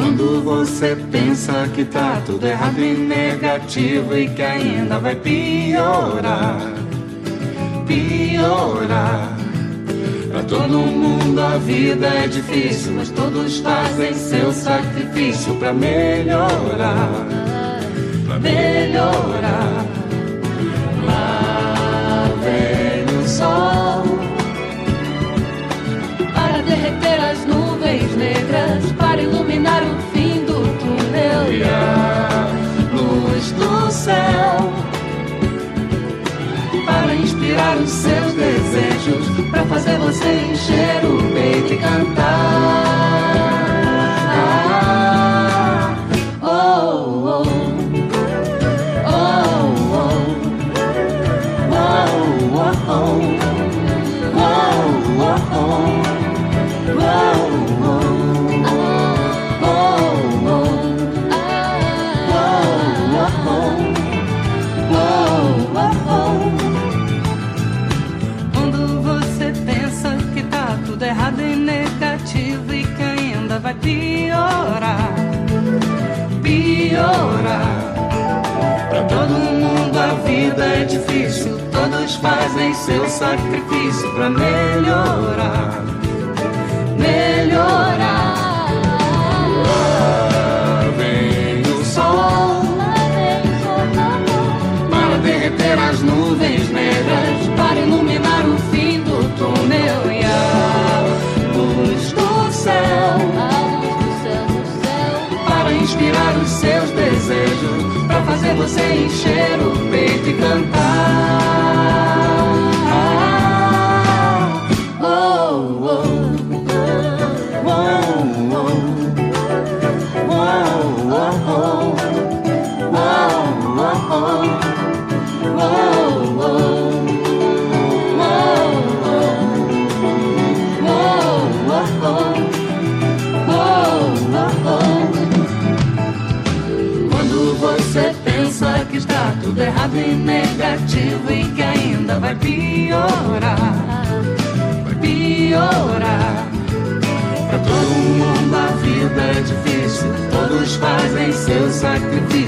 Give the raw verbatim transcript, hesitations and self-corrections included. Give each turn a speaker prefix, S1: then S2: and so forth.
S1: Quando você pensa que tá tudo errado e negativo e que ainda vai piorar, piorar. Pra todo mundo a vida é difícil, mas todos fazem seu sacrifício pra melhorar, pra melhorar. Lá vem o sol para derreter as nuvens negras, para iluminar o fim do túnel e a luz do céu, para inspirar os seus desejos, para fazer você encher o peito e cantar. Ah, oh, oh, oh, oh, oh, oh, oh, oh, oh. Quando você pensa que tá tudo errado e negativo e que ainda vai piorar, piorar. Pra todo mundo a vida é difícil, todos fazem seu sacrifício pra melhorar, melhorar. Lá vem o sol para derreter as nuvens negras, para iluminar o fim do túnel e a luz do céu, para inspirar os seus desejos, para fazer você encher o peito e cantar. Que está tudo errado e negativo e que ainda vai piorar, vai piorar. Pra todo mundo a vida é difícil, todos fazem seu sacrifício